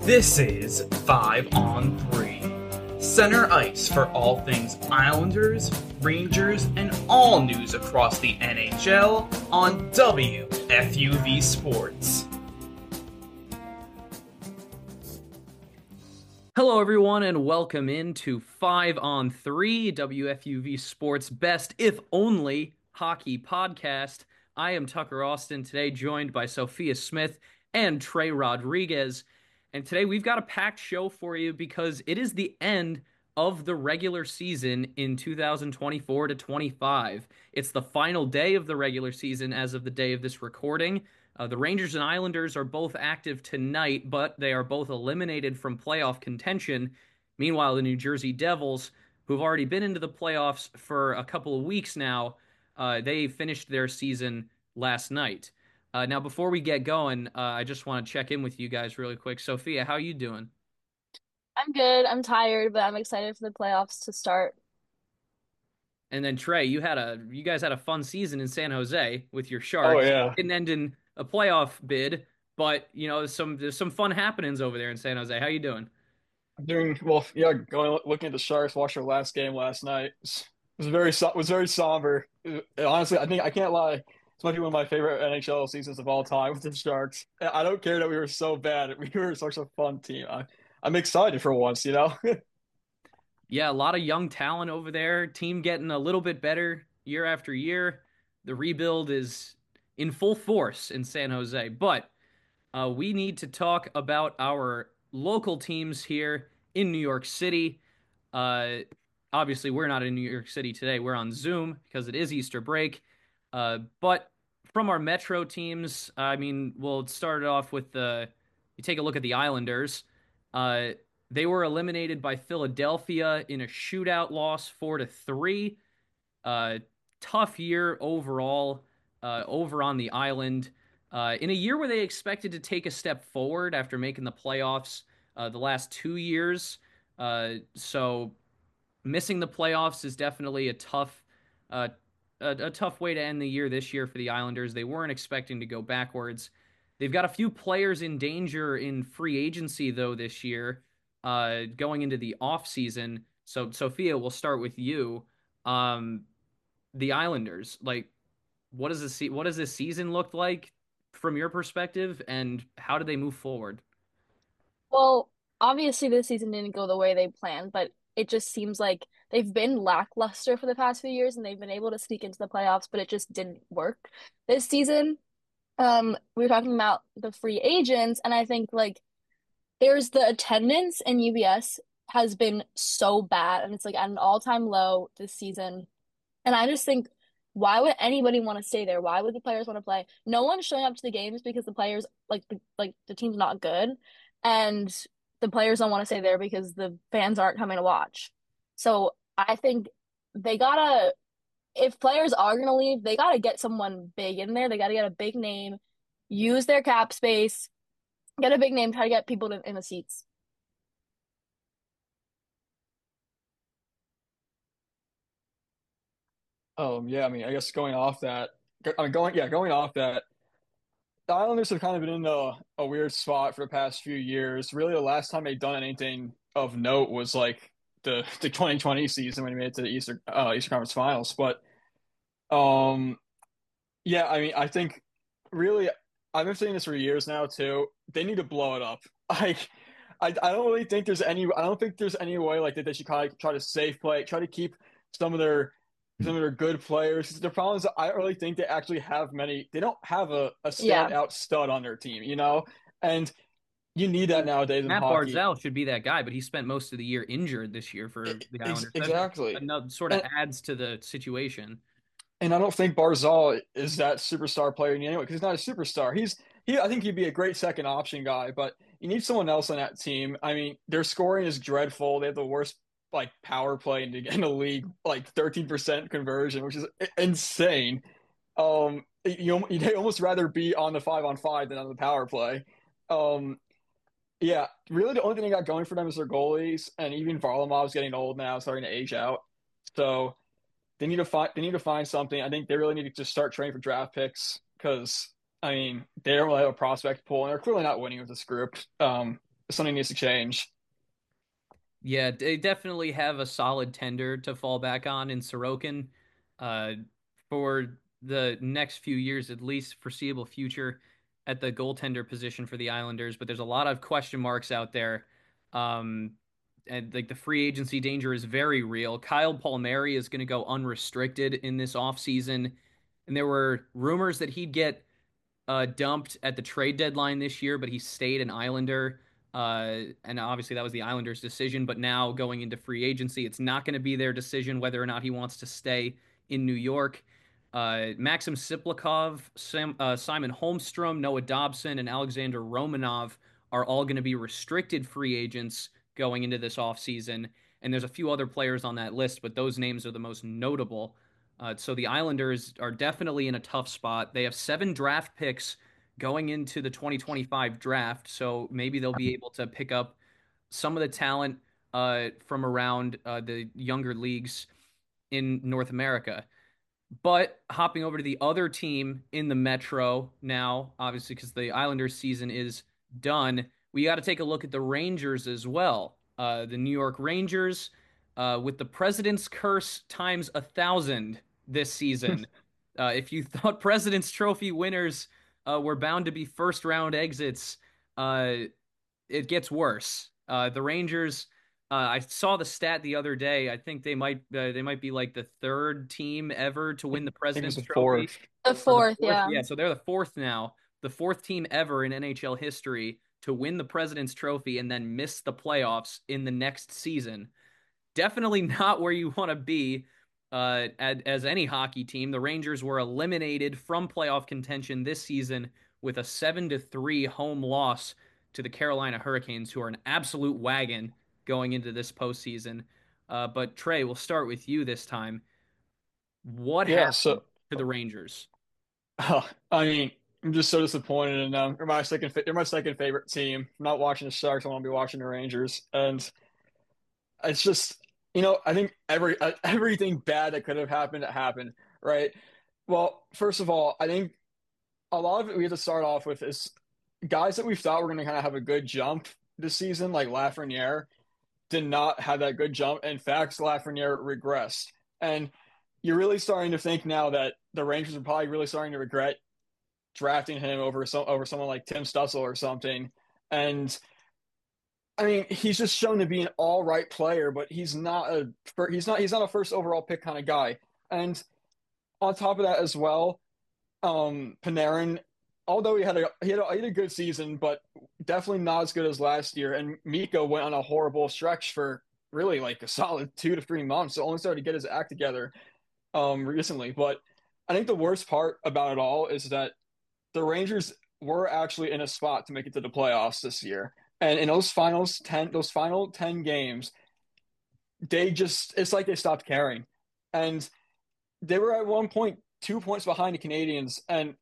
This is 5 on 3. Center ice for all things Islanders, Rangers, and all news across the NHL on WFUV Sports. Hello, everyone, and welcome into 5 on 3, WFUV Sports' best, if only, hockey podcast. I am Tucker Austin, today joined by Sophia Smith and Trey Rodriguez. And today we've got a packed show for you because it is the end of the regular season in 2024 to 25. It's the final day of the regular season as of the day of this recording. The Rangers and Islanders are both active tonight, but they are both eliminated from playoff contention. Meanwhile, the New Jersey Devils, who've already been into the playoffs for a couple of weeks now, they finished their season last night. Now, before we get going, I just want to check in with you guys really quick. Sophia, how are you doing? I'm good. I'm tired, but I'm excited for the playoffs to start. And then Trey, you guys had a fun season in San Jose with your Oh Sharks. yeah, Didn't end in a playoff bid, but there's some fun happenings over there in San Jose. How you doing? I'm doing well. Yeah, going looking at the Sharks. Watched their last game last night. Was very somber. Honestly, I think I can't lie. This might be one of my favorite NHL seasons of all time with the Sharks. I don't care that we were so bad. We were such a fun team. I'm excited for once, you know. Yeah, a lot of young talent over there. Team getting a little bit better year after year. The rebuild is in full force in San Jose, but we need to talk about our local teams here in New York City. Uh, Obviously, we're not in New York City today. We're on Zoom because it is Easter break. But from our Metro teams, I mean, we'll start it off with you take a look at the Islanders. Uh, they were eliminated by Philadelphia in a shootout loss, 4-3. Uh, Tough year overall over on the island. In a year where they expected to take a step forward after making the playoffs the last 2 years. So missing the playoffs is definitely uh, a tough way to end the year this year for the Islanders. They weren't expecting to go backwards. They've got a few players in danger in free agency though this year, going into the off season. So Sophia, we'll start with you. Um, the Islanders, like, what does this season look like from your perspective, and how do they move forward? Well, obviously this season didn't go the way they planned, but it just seems like they've been lackluster for the past few years and they've been able to sneak into the playoffs, but it just didn't work this season. We were talking about the free agents, and I think like there's the attendance in UBS has been so bad and it's like at an all-time low this season. And I just think, why would anybody want to stay there? Why would the players want to play? No one's showing up to the games because the players like the team's not good, and the players don't want to stay there because the fans aren't coming to watch. So I think they gotta, if players are gonna leave, they gotta get someone big in there. They gotta get a big name, use their cap space, get a big name, try to get people in the seats. Yeah. I mean, I guess going off that. I mean, going off that. The Islanders have kind of been in a weird spot for the past few years. Really, the last time they'd done anything of note was like the 2020 season when they made it to the Eastern Conference Finals. But um, yeah, I mean, I think really I've been saying this for years now too. They need to blow it up. Like, I don't really think I don't think there's any way like that they should kind of try to save play, try to keep some of their some of their good players. The problem is I don't really think they actually have many. They don't have a Yeah. standout stud on their team, you know, and you need I that mean, nowadays in Matt hockey. Barzal should be that guy, but he spent most of the year injured this year for the Islanders. That Exactly. another sort of And adds to the situation. and I don't think Barzal is that superstar player anyway because he's not a superstar. I think he'd be a great second option guy, but you need someone else on that team. I mean, their scoring is dreadful. They have the worst like power play in the league, like 13% conversion, which is insane. You'd almost rather be on the 5-on-5 than on the power play. Um, yeah, really the only thing they got going for them is their goalies, and even Varlamov's getting old now, starting to age out. So they need to find something. I think they really need to just start training for draft picks because I mean they don't really have a prospect pool, and they're clearly not winning with this group. something needs to change. Yeah, they definitely have a solid tender to fall back on in Sorokin, uh, for the next few years, at least foreseeable future, at the goaltender position for the Islanders. But there's a lot of question marks out there, and like the free agency danger is very real. Kyle Palmieri is going to go unrestricted in this offseason, and there were rumors that he'd get dumped at the trade deadline this year, but he stayed an Islander. And obviously that was the Islanders' decision. But now going into free agency, it's not going to be their decision whether or not he wants to stay in New York. Maxim Siplikov, Simon Holmstrom, Noah Dobson, and Alexander Romanov are all going to be restricted free agents going into this offseason. And there's a few other players on that list, but those names are the most notable. So the Islanders are definitely in a tough spot. They have 7 draft picks going into the 2025 draft, so maybe they'll be able to pick up some of the talent from around the younger leagues in North America. But hopping over to the other team in the Metro now, obviously, because the Islanders season is done, we got to take a look at the Rangers as well. The New York Rangers, with the President's Curse times 1,000 this season. If you thought President's Trophy winners were bound to be first round exits, uh, it gets worse. The Rangers, I saw the stat the other day. I think they might be like the third team ever to win the I think it's President's the Trophy, fourth. The or the fourth, fourth. yeah. Yeah, so they're the fourth now, the fourth team ever in NHL history to win the President's Trophy and then miss the playoffs in the next season. Definitely not where you want to be as any hockey team. The Rangers were eliminated from playoff contention this season with a 7-3 home loss to the Carolina Hurricanes, who are an absolute wagon going into this postseason. But Trey, we'll start with you this time. What Yeah, happened so to the Rangers? I mean, I'm just so disappointed in them. They're my second favorite team. I'm not watching the Sharks. I want to be watching the Rangers, and it's just I think everything bad that could have happened happened, right? Well, first of all, I think a lot of it we have to start off with is guys that we thought were going to kind of have a good jump this season, like Lafreniere, did not have that good jump. In fact, Lafreniere regressed, and you're really starting to think now that the Rangers are probably really starting to regret drafting him over someone like Tim Stützle or something. And I mean, he's just shown to be an all right player, but he's not a first overall pick kind of guy. And on top of that as well, Panarin, although he had a good season, but definitely not as good as last year. And Miko went on a horrible stretch for really like a solid 2 to 3 months. So only started to get his act together recently. But I think the worst part about it all is that the Rangers were actually in a spot to make it to the playoffs this year. And in those final 10 games, it's like they stopped caring. And they were at one point 2 points behind the Canadians, and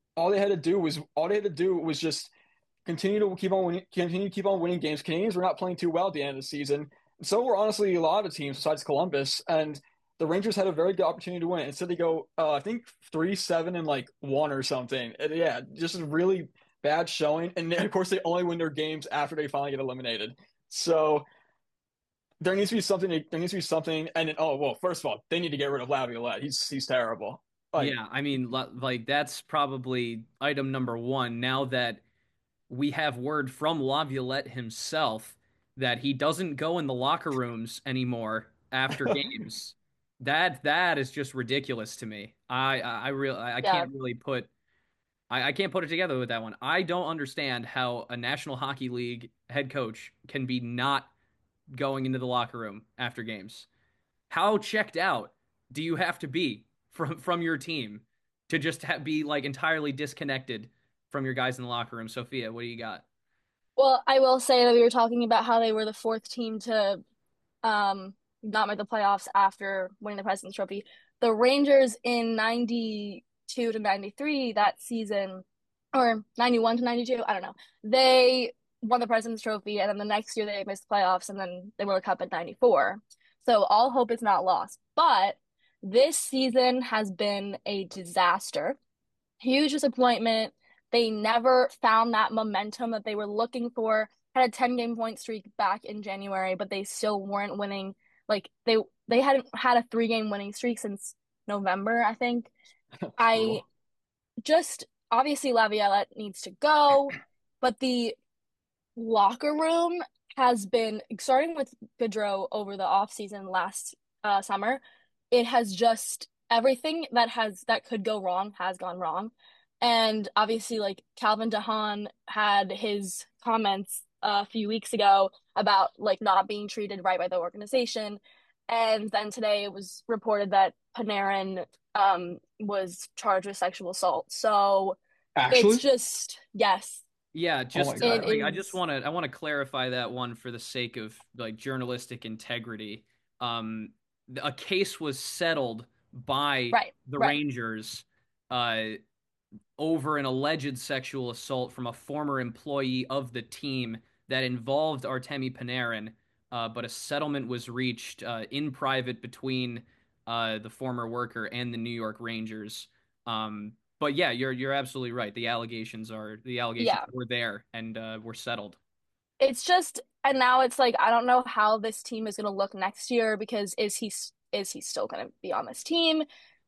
all they had to do was just continue to keep on winning games. Canadians were not playing too well at the end of the season. So were honestly a lot of teams besides Columbus, and the Rangers had a very good opportunity to win. Instead, they go, I think 3-7-1 or something. And yeah, just a really bad showing. And then, of course, they only win their games after they finally get eliminated. So there needs to be something. There needs to be something. And then, oh well, first of all, they need to get rid of Laviolette. He's terrible. Like, Yeah, I mean, like that's probably item number one. Now that we have word from Laviolette himself that he doesn't go in the locker rooms anymore after games. That is just ridiculous to me. I Yeah. I can't put it together with that one. I don't understand how a National Hockey League head coach can be not going into the locker room after games. How checked out do you have to be from your team to just be like entirely disconnected from your guys in the locker room? Sophia, what do you got? Well, I will say that we were talking about how they were the fourth team to not make the playoffs after winning the President's Trophy. The Rangers in 92 to 93 that season, or 91 to 92, I don't know. They won the President's Trophy, and then the next year they missed the playoffs, and then they won the Cup in 94. So all hope is not lost. But this season has been a disaster. Huge disappointment. They never found that momentum that they were looking for. had a 10-game point streak back in January, but they still weren't winning. Like they hadn't had a 3-game winning streak since November, I think. It's I brutal. just obviously Laviolette needs to go, but the locker room has been starting with Gaudreau over the offseason last summer. It has just everything that could go wrong has gone wrong. And obviously, like Calvin DeHaan had his comments a few weeks ago about like not being treated right by the organization. And then today it was reported that Panarin was charged with sexual assault. So it's Actually? just, yes, Yeah, Oh my just it God. like I just is. want to I want to clarify that one for the sake of like journalistic integrity. A case was settled by Right, the right. Rangers uh over an alleged sexual assault from a former employee of the team that involved Artemi Panarin, but a settlement was reached in private between the former worker and the New York Rangers. But yeah, you're absolutely right. The allegations Yeah. were there and were settled. It's just, and now it's like I don't know how this team is going to look next year because is he still going to be on this team?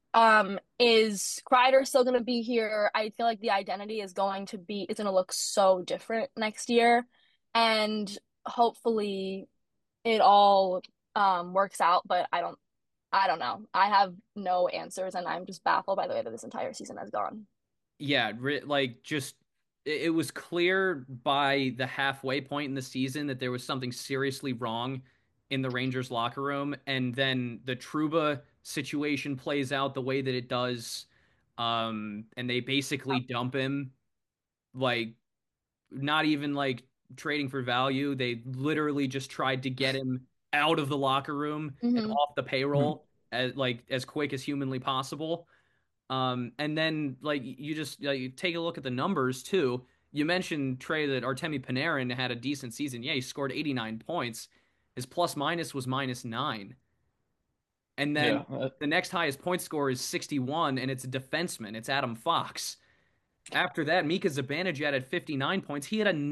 Is Kreider still going to be here? I feel like the identity is going to look so different next year, and hopefully it all works out, but I don't know. I have no answers, and I'm just baffled by the way that this entire season has gone. Yeah, like just it was clear by the halfway point in the season that there was something seriously wrong in the Rangers locker room, and then the Trouba situation plays out the way that it does, and they basically dump him, like not even like trading for value. They literally just tried to get him out of the locker room and Hmm. off the Mhm. payroll as quick as humanly possible. And then like you just you take a look at the numbers too. You mentioned Trey that Artemi Panarin had a decent season. Yeah, he scored 89 points. His plus minus was -9. And then Yeah. the next highest point scorer is 61, and it's a defenseman. It's Adam Fox. After that, Mika Zibanejad had 59 points. He had a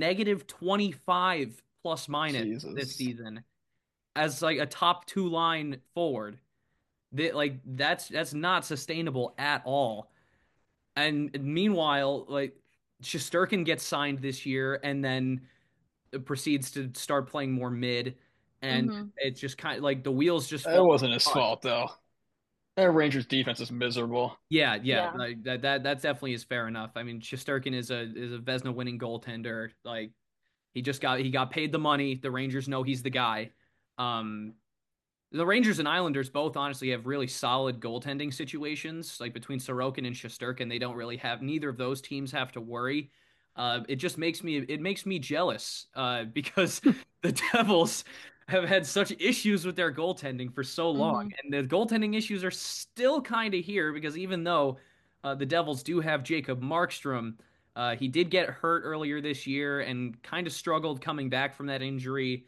-25 plus minus this Jesus. season as like a top two line forward. Like that's not sustainable at all. And meanwhile, like Shesterkin gets signed this year and then proceeds to start playing more mid, and Hmm. it's just kind of like the wheels just It fall wasn't his apart. fault though. That Rangers defense is miserable. Yeah, yeah, Yeah. like, that definitely is fair enough. I mean, Shesterkin is a Vezina winning goaltender. Like he got paid the money. The Rangers know he's the guy. Um, The Rangers and Islanders both honestly have really solid goaltending situations. Like between Sorokin and Shesterkin, they don't really have neither of those teams have to worry. It makes me jealous because the Devils have had such issues with their goaltending for so long, Hmm. and the goaltending issues are still kind of here because even though the Devils do have Jacob Markstrom, he did get hurt earlier this year and kind of struggled coming back from that injury.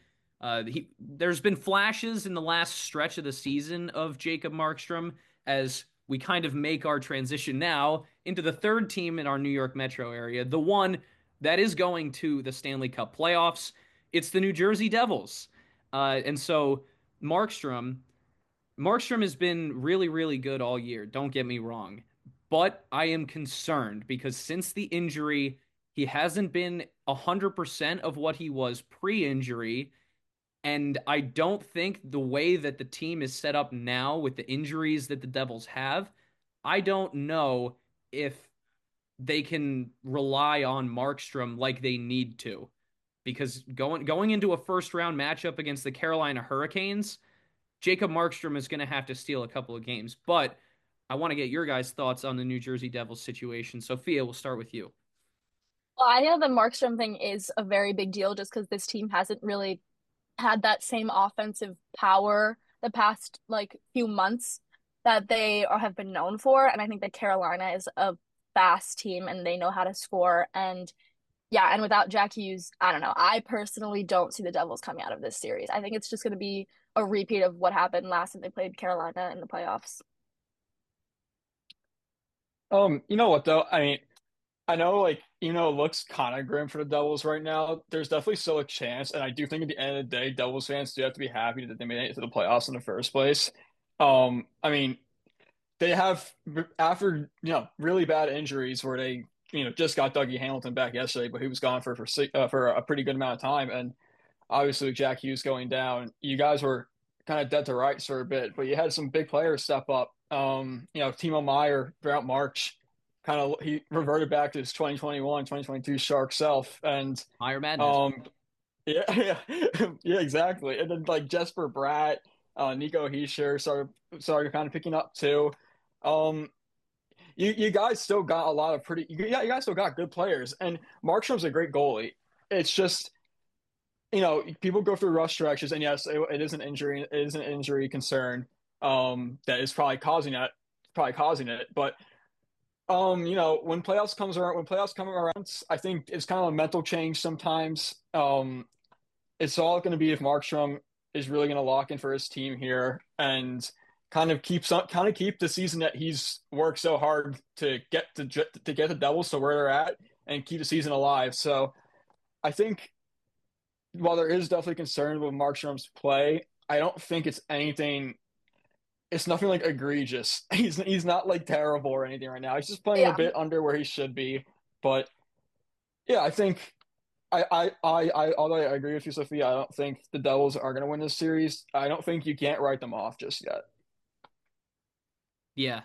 There's been flashes in the last stretch of the season of Jacob Markstrom as we kind of make our transition now into the third team in our New York metro area, the one that is going to the Stanley Cup playoffs. It's the New Jersey Devils. And so Markstrom, Markstrom has been really, really good all year. Don't get me wrong. But I am concerned because since the injury, he hasn't been 100% of what he was pre injury. And I don't think the way that the team is set up now with the injuries that the Devils have, I don't know if they can rely on Markstrom like they need to. Because going into a first round matchup against the Carolina Hurricanes, Jacob Markstrom is going to have to steal a couple of games. But I want to get your guys' thoughts on the New Jersey Devils situation. Sophia, we'll start with you. Well, I know the Markstrom thing is a very big deal just because this team hasn't really had that same offensive power the past like few months that have been known for. And I think that Carolina is a fast team and they know how to score. And yeah, and without Jack Hughes, I don't know. I personally don't see the Devils coming out of this series. I think it's just going to be a repeat of what happened last time they played Carolina in the playoffs. You know what though? I mean, I know, like, even though it looks kind of grim for the Devils right now, there's definitely still a chance. And I do think at the end of the day, Devils fans do have to be happy that they made it to the playoffs in the first place. I mean, they have, after, really bad injuries where they, just got Dougie Hamilton back yesterday, but he was gone for a pretty good amount of time. And obviously with Jack Hughes going down, you guys were kind of dead to rights for a bit, but you had some big players step up. Timo Meyer throughout March, kind of he reverted back to his 2021, 2022 Shark self, and Higher madness. yeah, yeah, yeah, exactly. And then like Jesper Bratt, Nico Hischier started kind of picking up too. Um, you guys still got a lot of you guys still got good players, and Markstrom's a great goalie. It's just people go through rough stretches, and yes, it is an injury. It is an injury concern that is probably causing it. But when playoffs come around, I think it's kind of a mental change sometimes. It's all going to be if Markstrom is really going to lock in for his team here and kind of keep the season that he's worked so hard to get the Devils to where they're at and keep the season alive. So I think while there is definitely concern with Markstrom's play, I don't think it's anything. It's nothing like egregious. He's not like terrible or anything right now. He's just playing a Yeah. bit under where he should be. But yeah, I think although I agree with you, Sophia, I don't think the Devils are going to win this series. I don't think you can't write them off just yet. Yeah,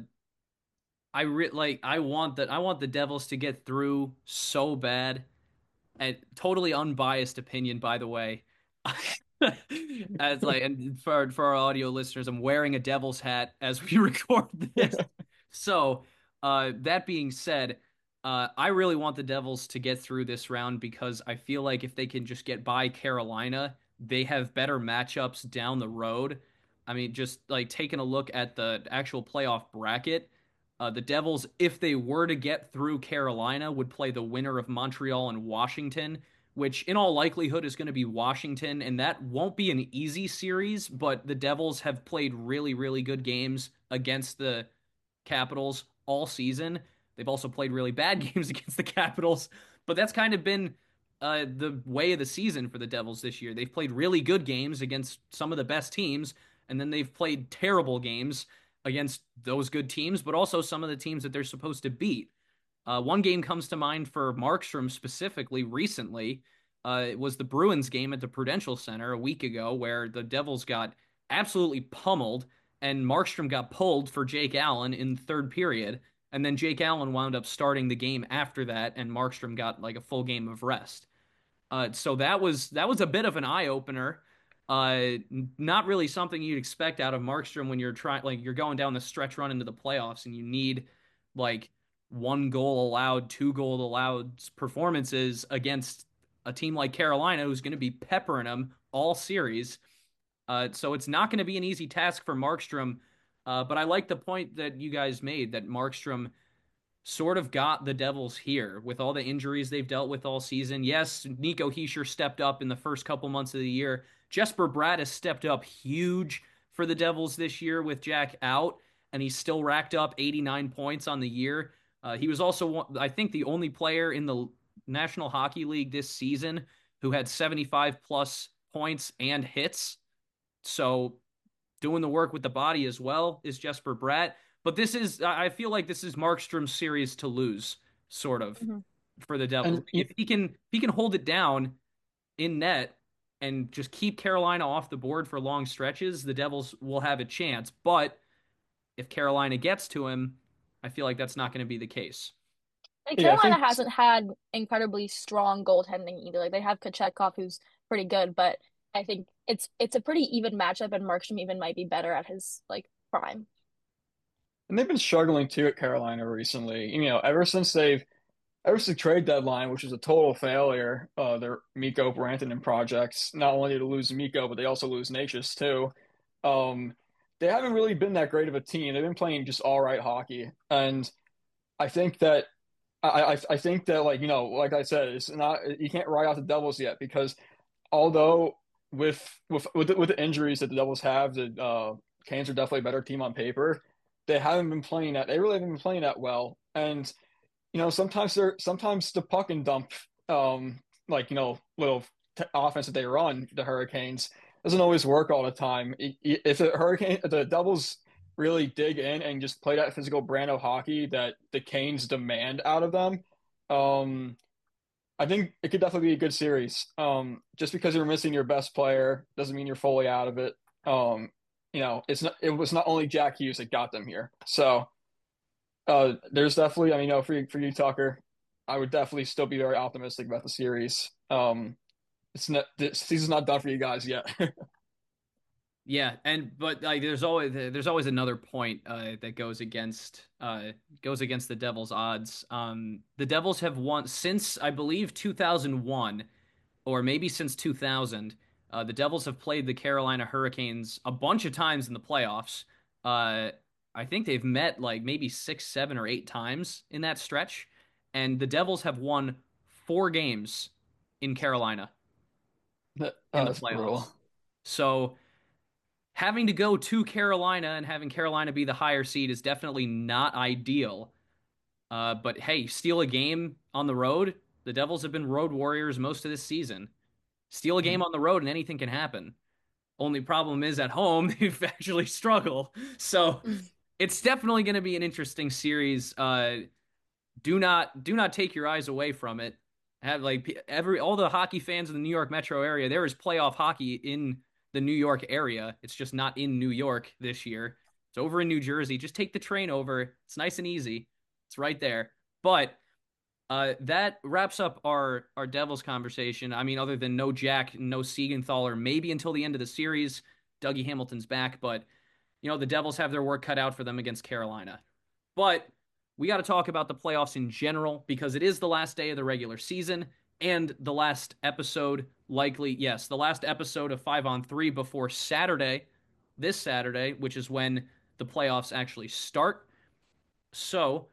I want that. I want the Devils to get through so bad. And totally unbiased opinion, by the way. As like, and for our audio listeners, I'm wearing a Devils hat as we record this. So, that being said, I really want the Devils to get through this round because I feel like if they can just get by Carolina, they have better matchups down the road. I mean, just like taking a look at the actual playoff bracket, the Devils, if they were to get through Carolina, would play the winner of Montreal and Washington, which in all likelihood is going to be Washington, and that won't be an easy series, but the Devils have played really, really good games against the Capitals all season. They've also played really bad games against the Capitals, but that's kind of been the way of the season for the Devils this year. They've played really good games against some of the best teams, and then they've played terrible games against those good teams, but also some of the teams that they're supposed to beat. One game comes to mind for Markstrom specifically recently. It was the Bruins game at the Prudential Center a week ago where the Devils got absolutely pummeled and Markstrom got pulled for Jake Allen in the third period. And then Jake Allen wound up starting the game after that, and Markstrom got like a full game of rest. So that was a bit of an eye opener. Not really something you'd expect out of Markstrom when you're trying like you're going down the stretch run into the playoffs and you need like one goal allowed, two goal allowed performances against a team like Carolina who's going to be peppering them all series. So it's not going to be an easy task for Markstrom. But I like the point that you guys made that Markstrom sort of got the Devils here with all the injuries they've dealt with all season. Yes, Nico Hischier stepped up in the first couple months of the year. Jesper Bratt has stepped up huge for the Devils this year with Jack out, and he's still racked up 89 points on the year. He was also, I think, the only player in the National Hockey League this season who had 75 plus points and hits. So doing the work with the body as well is Jesper Bratt. But I feel like this is Markstrom's series to lose, sort of, hmm for the Devils. And If he can hold it down in net and just keep Carolina off the board for long stretches, the Devils will have a chance. But if Carolina gets to him, I feel like that's not going to be the case. And yeah, I Carolina think hasn't had incredibly strong goaltending either. Like they have Kochetkov, who's pretty good, but I think it's a pretty even matchup, and Markstrom even might be better at his like prime. and they've been struggling too at Carolina recently. Ever since the trade deadline, which was a total failure, their Mikko Rantanen projects. Not only did they lose Mikko, but they also lose Natchez too. Um, they haven't really been that great of a team. They've been playing just all right hockey, and I think that I think that like I said, it's not you can't write out the Devils yet because although with the injuries that the Devils have, the Canes are definitely a better team on paper. They really haven't been playing that well, and sometimes the puck and dump, like little offense that they run the Hurricanes doesn't always work all the time. If the Devils really dig in and just play that physical brand of hockey that the Canes demand out of them, um, I think it could definitely be a good series. Just because you're missing your best player doesn't mean you're fully out of it. It was not only Jack Hughes that got them here. So there's definitely, for you, Tucker, I would definitely still be very optimistic about the series. The season's not done for you guys yet. Yeah, but like there's always another point that goes against the Devils' odds. The Devils have won since I believe 2001 or maybe since 2000. The Devils have played the Carolina Hurricanes a bunch of times in the playoffs. Uh, I think they've met like maybe six, seven, or eight times in that stretch, and the Devils have won four games in Carolina in the That's playoffs. brutal. So having to go to Carolina and having Carolina be the higher seed is definitely not ideal. But hey, steal a game on the road. The Devils have been road warriors most of this season. Steal a game on the road and anything can happen. Only problem is at home, they've actually struggled. So it's definitely going to be an interesting series. Do not take your eyes away from it. Have like all the hockey fans in the New York metro area. There is playoff hockey in the New York area. It's just not in New York this year. It's over in New Jersey. Just take the train over. It's nice and easy. It's right there. But that wraps up our Devils conversation. I mean, other than no Jack, no Siegenthaler, maybe until the end of the series, Dougie Hamilton's back. But the Devils have their work cut out for them against Carolina. But we got to talk about the playoffs in general because it is the last day of the regular season and the last episode, likely, yes, the last episode of 5-on-3 before Saturday, this Saturday, which is when the playoffs actually start. So,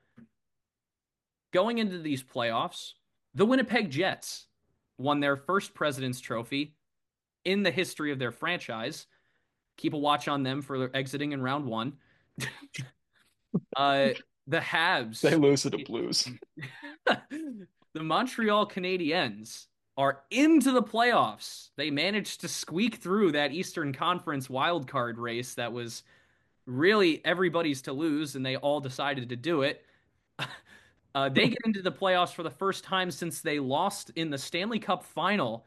going into these playoffs, the Winnipeg Jets won their first President's Trophy in the history of their franchise. Keep a watch on them for exiting in round one. Uh, the They Habs, lose to the Blues. the Montreal Canadiens are into the playoffs. They managed to squeak through that Eastern Conference wildcard race that was really everybody's to lose, and they all decided to do it. They get into the playoffs for the first time since they lost in the Stanley Cup final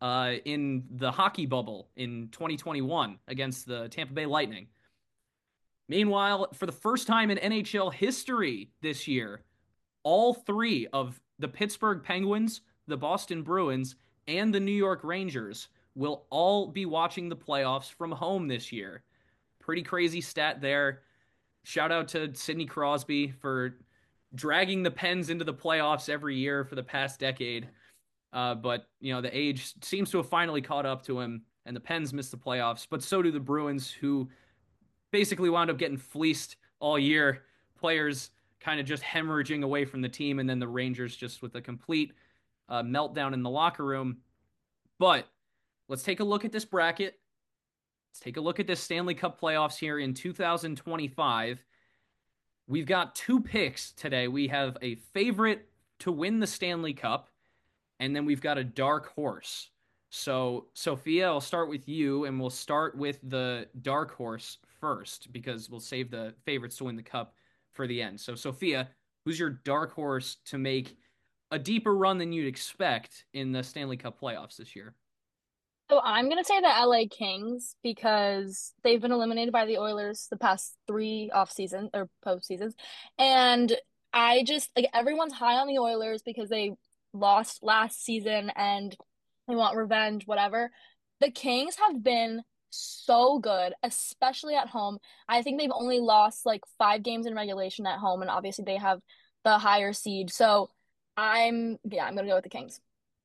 in the hockey bubble in 2021 against the Tampa Bay Lightning. Meanwhile, for the first time in NHL history this year, all three of the Pittsburgh Penguins, the Boston Bruins, and the New York Rangers will all be watching the playoffs from home this year. Pretty crazy stat there. Shout out to Sidney Crosby for dragging the Pens into the playoffs every year for the past decade. But, the age seems to have finally caught up to him, and the Pens missed the playoffs. But so do the Bruins, who basically wound up getting fleeced all year. Players kind of just hemorrhaging away from the team, and then the Rangers just with a complete meltdown in the locker room. But let's take a look at this bracket. Let's take a look at this Stanley Cup playoffs here in 2025. We've got two picks today. We have a favorite to win the Stanley Cup, and then we've got a dark horse. So, Sophia, I'll start with you, and we'll start with the dark horse first because we'll save the favorites to win the cup for the end. So, Sophia, who's your dark horse to make a deeper run than you'd expect in the Stanley Cup playoffs this year? So I'm gonna say the LA Kings because they've been eliminated by the Oilers the past three off season or post seasons. And I just like everyone's high on the Oilers because they lost last season and they want revenge, whatever. The Kings have been so good, especially at home. I think they've only lost like five games in regulation at home, and obviously they have the higher seed. So I'm gonna go with the Kings.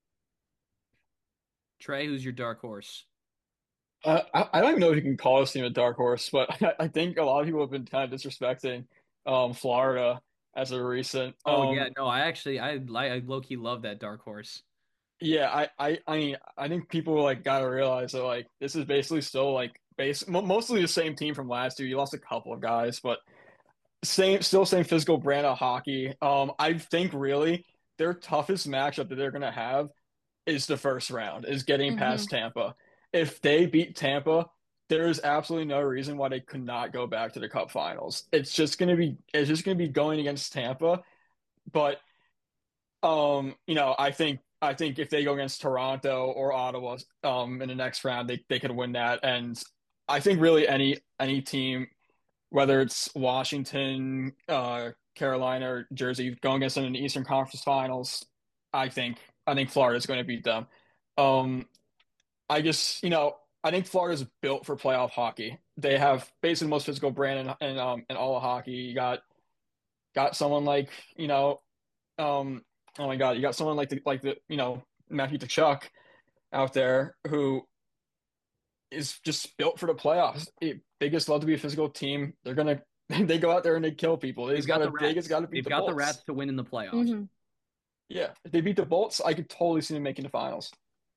Trey, who's your dark horse? I don't even know if you can call this team a dark horse, but I think a lot of people have been kind of disrespecting Florida as a recent. Oh yeah, no, I low key love that dark horse. Yeah, I mean, I think people like gotta realize that like this is basically still like mostly the same team from last year. You lost a couple of guys, but same physical brand of hockey. I think really their toughest matchup that they're gonna have is the first round, is getting Hmm. past Tampa. If they beat Tampa, there is absolutely no reason why they could not go back to the Cup Finals. It's just gonna be going against Tampa. But I think if they go against Toronto or Ottawa in the next round, they could win that. And I think really any team, whether it's Washington, Carolina, or Jersey, going against them in the Eastern Conference Finals, I think I think Florida's going to beat them. Um, I think Florida's built for playoff hockey. They have basically the most physical brand in all of hockey. You got someone like oh my God, you got someone like the Matthew Tkachuk out there who is just built for the playoffs. They just love to be a physical team. They go out there and they kill people. They've got the They just Rats. gotta beat They've the got the Bolts. Rats to win in the playoffs. Hmm. Yeah, if they beat the Bolts, I could totally see them making the finals.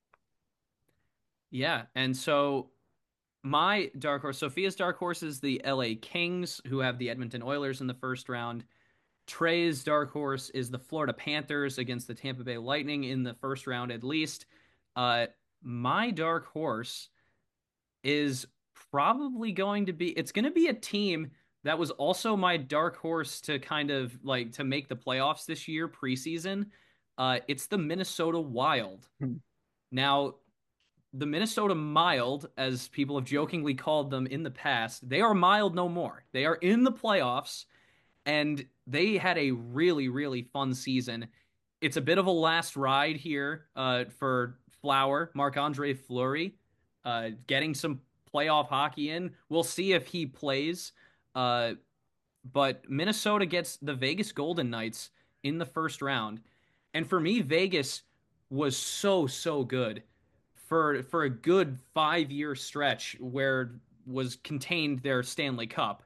Yeah, and so my dark horse, Sophia's dark horse is the LA Kings, who have the Edmonton Oilers in the first round. Trey's dark horse is the Florida Panthers against the Tampa Bay Lightning in the first round at least. Uh, my dark horse is probably going to be it's going to be a team that was also my dark horse to kind of like to make the playoffs this year preseason. It's the Minnesota Wild. Hmm. Now, the Minnesota Mild, as people have jokingly called them in the past, they are mild no more. They are in the playoffs and they had a really, really fun season. It's a bit of a last ride here for Marc-Andre Fleury, getting some playoff hockey in. We'll see if he plays. Uh, but Minnesota gets the Vegas Golden Knights in the first round. And for me, Vegas was so, so good for a good 5 year stretch where was contained their Stanley Cup.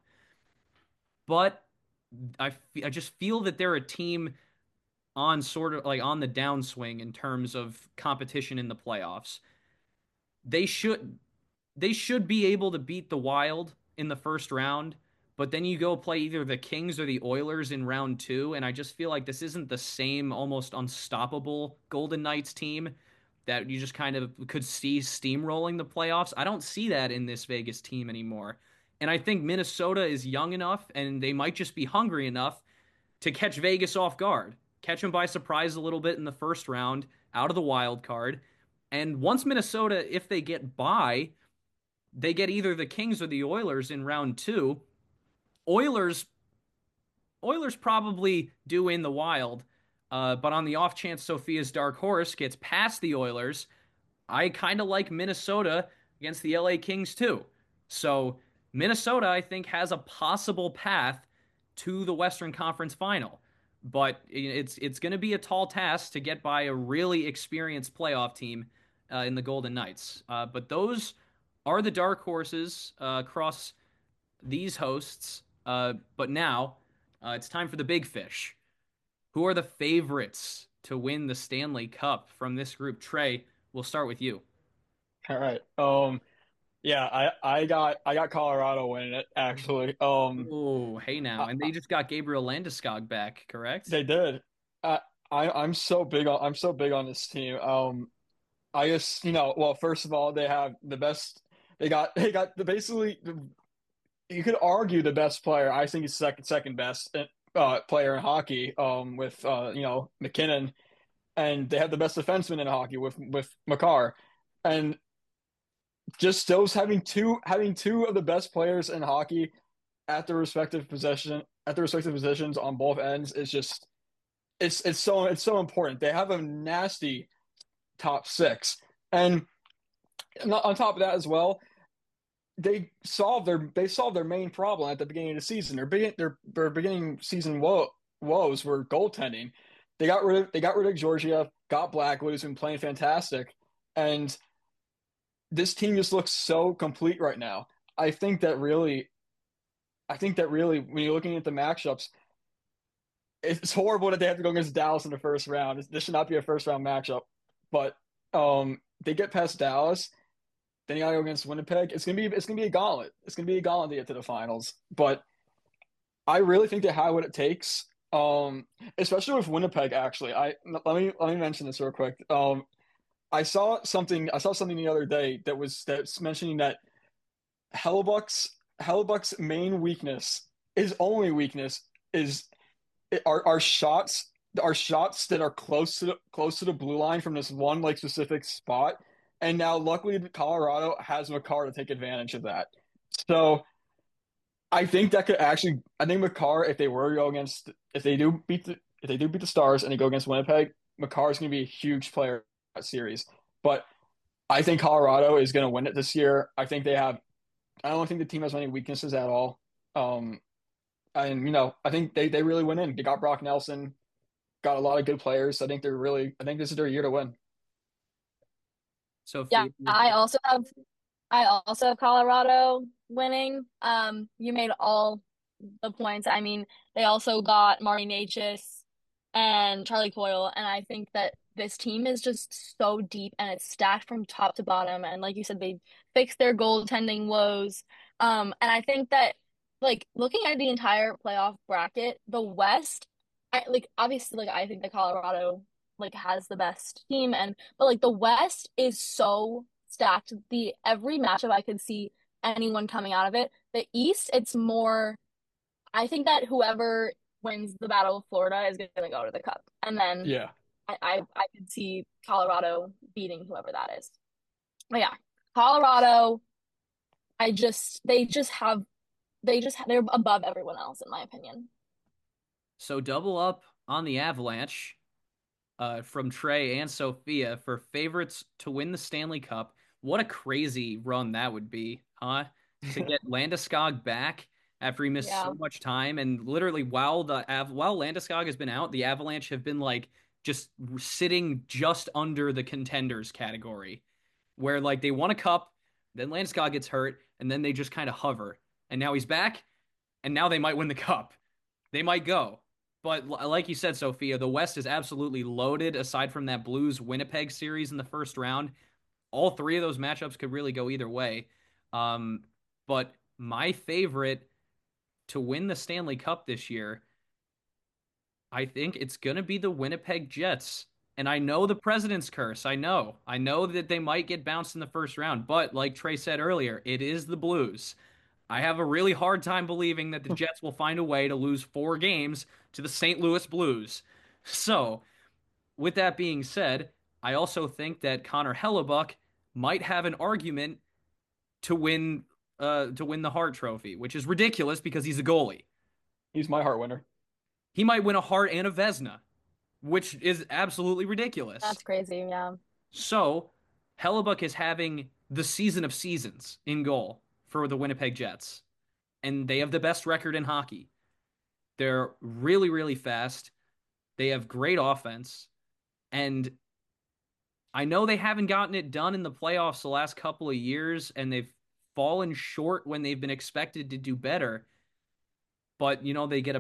But I just feel that they're a team on sort of like on the downswing in terms of competition in the playoffs. They should they should be able to beat the Wild in the first round, but then you go play either the Kings or the Oilers in round two, and I just feel like this isn't the same almost unstoppable Golden Knights team that you just kind of could see steamrolling the playoffs. I don't see that in this Vegas team anymore. And I think Minnesota is young enough and they might just be hungry enough to catch Vegas off guard, catch them by surprise a little bit in the first round out of the wild card. And once Minnesota, if they get by, they get either the Kings or the Oilers in round two. Oilers Oilers probably do win the Wild, but on the off chance Sophia's dark horse gets past the Oilers, I kind of like Minnesota against the LA Kings too. So Minnesota, I think, has a possible path to the Western Conference Final, but it's going to be a tall task to get by a really experienced playoff team in the Golden Knights. But those are the dark horses across these hosts. But now it's time for the big fish. Who are the favorites to win the Stanley Cup from this group? Trey, we'll start with you. All right. Yeah, I got Colorado winning it actually. Oh, hey now. I, And they just got Gabriel Landeskog back, correct? they did. I, I'm so big on this team. I just well, first of all, they have the best. They got the basically you could argue the best player. I think he's second best player in hockey. With McKinnon, and they have the best defenseman in hockey with Makar, and just those having two of the best players in hockey at the respective positions on both ends is just it's so important. They have a nasty top six, and on top of that as well, they solved their main problem at the beginning of the season. Their beginning season woes were goaltending. They got rid of Georgiev, got Blackwood, who's been playing fantastic, and this team just looks so complete right now. I think that really, I think that really, when you're looking at the matchups, it's horrible that they have to go against Dallas in the first round. This should not be a first round matchup, but they get past Dallas, then you gotta go against Winnipeg. It's gonna be a gauntlet. It's gonna be a gauntlet to get to the finals. But I really think they have what it takes. Especially with Winnipeg, actually. Let me mention this real quick. I saw something the other day that's mentioning that Hellebuck's main weakness, his only weakness is our shots that are close to the blue line from this one like specific spot. And now luckily Colorado has Makar to take advantage of that. So I think that could actually I think Makar, if they were to go against if they do beat the Stars and they go against Winnipeg, Makar is gonna be a huge player in that series. But I think Colorado is gonna win it this year. I don't think the team has any weaknesses at all. Um, and I think they really went in. They got Brock Nelson, got a lot of good players. I think this is their year to win. Yeah, Sophia. I also have Colorado winning. You made all the points. I mean, they also got Marty Necas and Charlie Coyle, and I think that this team is just so deep and it's stacked from top to bottom. And like you said, they fixed their goaltending woes. And I think that like looking at the entire playoff bracket, the West, I like obviously like I think that Colorado like has the best team and but like the West is so stacked. The every matchup I could see anyone coming out of it. The East, it's more I think that whoever wins the Battle of Florida is going to go to the Cup, and then Yeah, I could see Colorado beating whoever that is. But yeah, Colorado, they're above everyone else in my opinion. So double up on the Avalanche from Trey and Sophia for favorites to win the Stanley Cup. What a crazy run that would be, huh? To get Landeskog back after he missed Yeah, so much time, and literally while Landeskog has been out, the Avalanche have been like just sitting just under the contenders category, where like they won a cup, then Landeskog gets hurt, and then they just kind of hover, and now he's back, and now they might win the cup. They might go. But like you said, Sophia, the West is absolutely loaded aside from that Blues Winnipeg series in the first round. All three of those matchups could really go either way. Um, but my favorite to win the Stanley Cup this year, I think it's going to be the Winnipeg Jets. And I know the President's Curse. I know. I know that they might get bounced in the first round. But like Trey said earlier, it is the Blues. I have a really hard time believing that the Jets will find a way to lose 4 games to the St. Louis Blues. So, with that being said, I also think that Connor Hellebuck might have an argument to win the Hart Trophy, which is ridiculous because he's a goalie. he's my heart winner. He might win a Hart and a Vezina, which is absolutely ridiculous. that's crazy. Yeah. So, Hellebuck is having the season of seasons in goal for the Winnipeg Jets, and they have the best record in hockey. They're really, really fast. They have great offense. And I know they haven't gotten it done in the playoffs the last couple of years, and they've fallen short when they've been expected to do better. But, they get a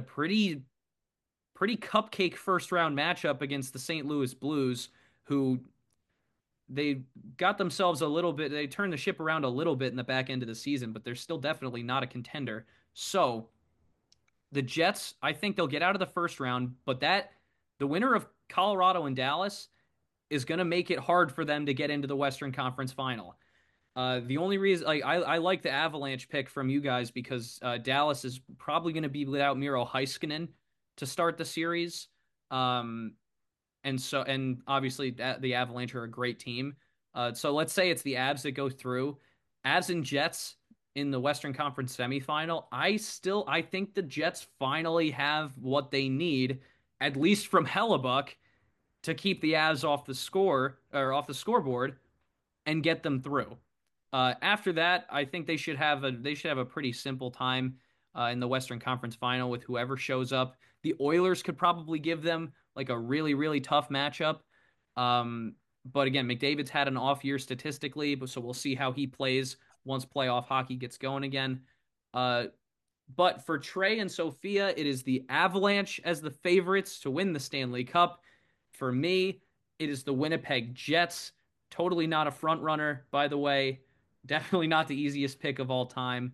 pretty cupcake first round matchup against the St. Louis Blues, who they got themselves a little bit, they turned the ship around a little bit in the back end of the season, but they're still definitely not a contender. So the Jets, I think they'll get out of the first round, but the winner of Colorado and Dallas is going to make it hard for them to get into the Western Conference Final. The only reason, like, I like the Avalanche pick from you guys because Dallas is probably going to be without Miro Heiskanen to start the series. Um, and obviously the Avalanche are a great team. So let's say it's the Avs that go through. Avs and Jets in the Western Conference semifinal. I think the Jets finally have what they need, at least from Hellebuck, to keep the Avs off the scoreboard and get them through. After that, I think they should have a pretty simple time in the Western Conference Final with whoever shows up. The Oilers could probably give them like a really really tough matchup. Um, but again, McDavid's had an off year statistically, so we'll see how he plays once playoff hockey gets going again. Uh, but for Trey and Sophia, it is the Avalanche as the favorites to win the Stanley Cup. For me, it is the Winnipeg Jets. Totally not a front runner, by the way. Definitely not the easiest pick of all time.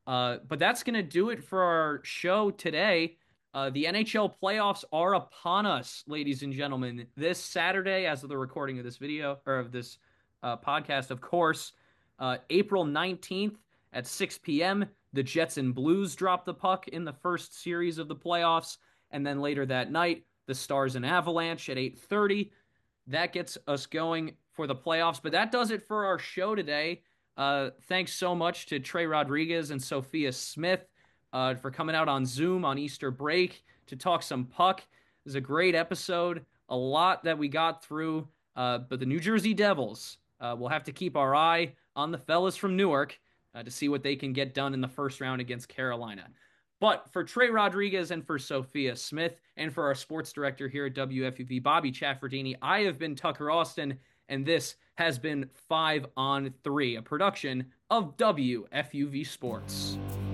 But that's going to do it for our show today. The NHL playoffs are upon us, ladies and gentlemen. This Saturday, as of the recording of this video, or of this podcast, of course, April 19th at 6 p.m., the Jets and Blues drop the puck in the first series of the playoffs. And then later that night, the Stars and Avalanche at 8:30. That gets us going for the playoffs. But that does it for our show today. Thanks so much to Trey Rodriguez and Sophia Smith for coming out on Zoom on Easter break to talk some puck. It was a great episode. A lot that we got through. But the New Jersey Devils, we'll have to keep our eye on the fellas from Newark to see what they can get done in the first round against Carolina. But for Trey Rodriguez and for Sophia Smith and for our sports director here at WFUV, Bobby Chaffardini, I have been Tucker Austin, and this has been 5 on 3, a production of WFUV Sports.